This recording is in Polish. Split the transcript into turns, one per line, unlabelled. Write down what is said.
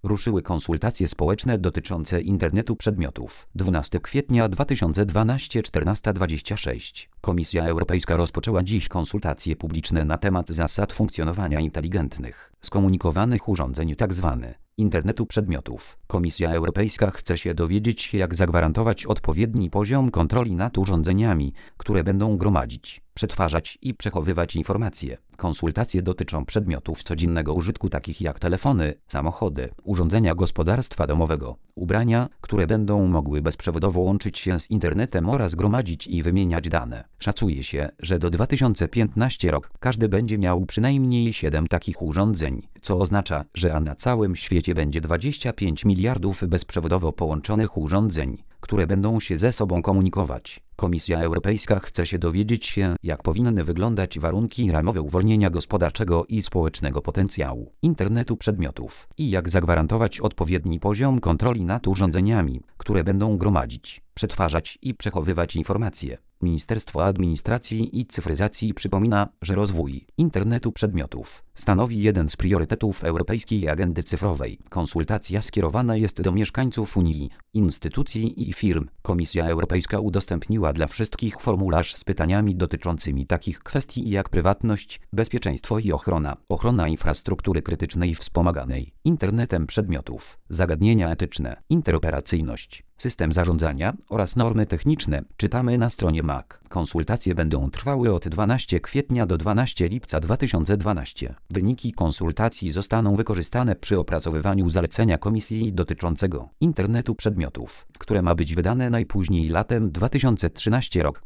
Ruszyły konsultacje społeczne dotyczące internetu przedmiotów. 12 kwietnia 2012 14:26. Komisja Europejska rozpoczęła dziś konsultacje publiczne na temat zasad funkcjonowania inteligentnych, skomunikowanych urządzeń tzw. internetu przedmiotów. Komisja Europejska chce się dowiedzieć, jak zagwarantować odpowiedni poziom kontroli nad urządzeniami, które będą gromadzić, przetwarzać i przechowywać informacje. Konsultacje dotyczą przedmiotów codziennego użytku takich jak telefony, samochody, urządzenia gospodarstwa domowego, ubrania, które będą mogły bezprzewodowo łączyć się z internetem oraz gromadzić i wymieniać dane. Szacuje się, że do 2015 roku każdy będzie miał przynajmniej 7 takich urządzeń, co oznacza, że na całym świecie będzie 25 miliardów bezprzewodowo połączonych urządzeń, które będą się ze sobą komunikować. Komisja Europejska chce się dowiedzieć się, jak powinny wyglądać warunki ramowe uwolnienia gospodarczego i społecznego potencjału internetu przedmiotów i jak zagwarantować odpowiedni poziom kontroli nad urządzeniami, które będą gromadzić, przetwarzać i przechowywać informacje. Ministerstwo Administracji i Cyfryzacji przypomina, że rozwój internetu przedmiotów stanowi jeden z priorytetów Europejskiej Agendy Cyfrowej. Konsultacja skierowana jest do mieszkańców Unii, instytucji i firm. Komisja Europejska udostępniła dla wszystkich formularz z pytaniami dotyczącymi takich kwestii jak prywatność, bezpieczeństwo i ochrona infrastruktury krytycznej wspomaganej internetem przedmiotów, zagadnienia etyczne, interoperacyjność, system zarządzania oraz normy techniczne, czytamy na stronie MAC. Konsultacje będą trwały od 12 kwietnia do 12 lipca 2012. Wyniki konsultacji zostaną wykorzystane przy opracowywaniu zalecenia Komisji dotyczącego internetu przedmiotów, które ma być wydane najpóźniej latem 2013 roku.